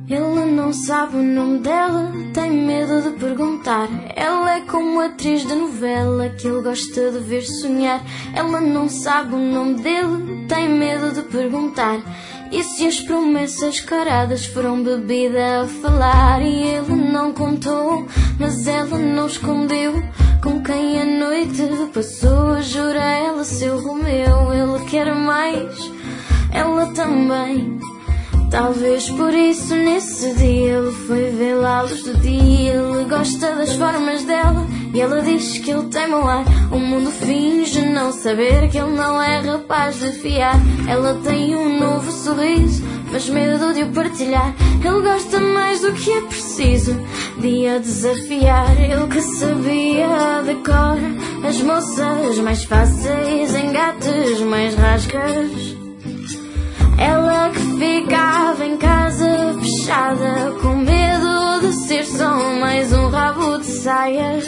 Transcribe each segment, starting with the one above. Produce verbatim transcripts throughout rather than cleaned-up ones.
Ele não sabe o nome dela, tem medo de perguntar. Ela é como atriz de novela que ele gosta de ver sonhar. Ela não sabe o nome dele, tem medo de perguntar. E se as promessas caradas foram bebida a falar? E ele não contou, mas ela não escondeu com quem a noite passou. A jura ela seu Romeu. Ele quer mais, ela também. Talvez por isso nesse dia ele foi vê-la à luz do dia. Ele gosta das formas dela e ela diz que ele tem mau ar. O mundo finge não saber que ele não é rapaz de fiar. Ela tem um novo sorriso, mas medo de o partilhar. Ele gosta mais do que é preciso de a desafiar. Ele que sabia de cor as moças mais fáceis, engates mais rasgas. Ela que ficava em casa fechada, com medo de ser só mais um rabo de saias.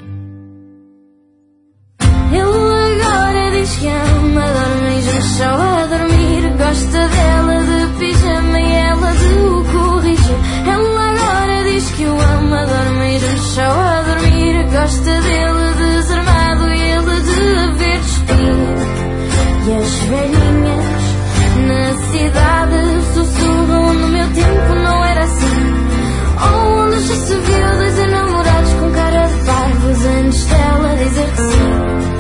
Ele agora diz que ama, dorme mesmo só a dormir. Gosta dela de pijama e ela de o corrigir. Ele agora diz que o ama, dorme mesmo só a dormir. Gosta dele desarmado e ele de ver despir. E as velhinhas na cidade sussurram: no meu tempo não era assim. Onde já se viu dois enamorados com cara de parvos antes dela dizer que sim.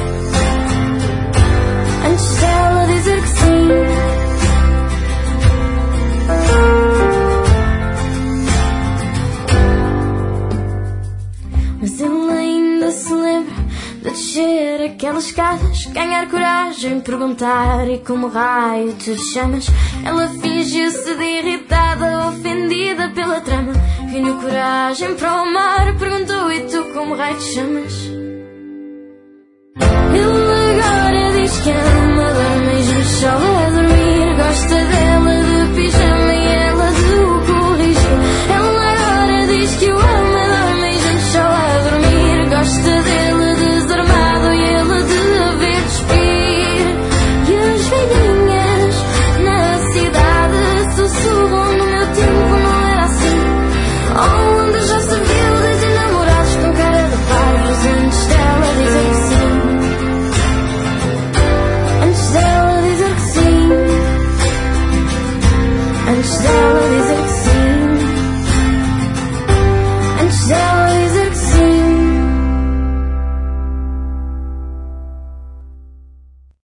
Antes dela dizer que sim. Mas ele ainda se lembra de descer aquelas escadas, ganhar coragem, perguntar: e como raio te chamas? Ela fingiu-se de irritada, ofendida pela trama. Ganhou coragem para o amar, perguntou: e tu como raio te chamas?